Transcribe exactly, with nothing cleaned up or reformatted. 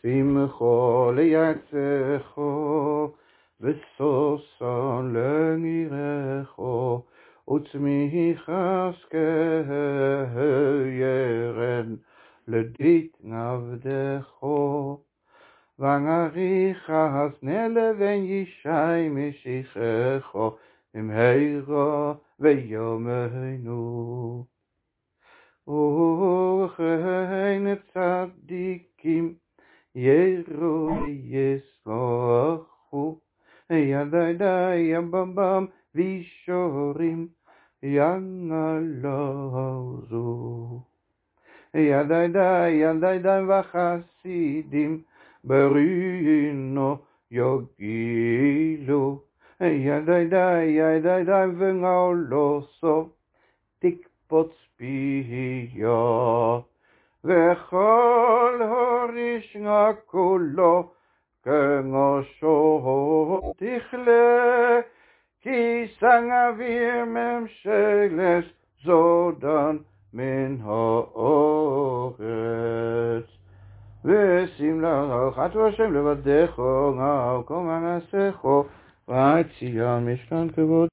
שמחו ליצחו, וששון לנירחו, וצמיחס כירן לדית נבדכו. ונריחס נלבן ישי משיחכו, במהרה ויומנו. וכן צדיקים יראו ויסלחו, ידידי יבמם וישורים ינלזו. ידידי ידידי וחסידים ברינו יגילו, ידידי ידידי ונעלוסו תקפוץ פיה, וכל הרישנה כולו כנשו תכלה, כי sang אוויר ממשלת זודן מן הארץ. ושים לך השם לבדך, כל מעשיך, ויציע משכן כבוד.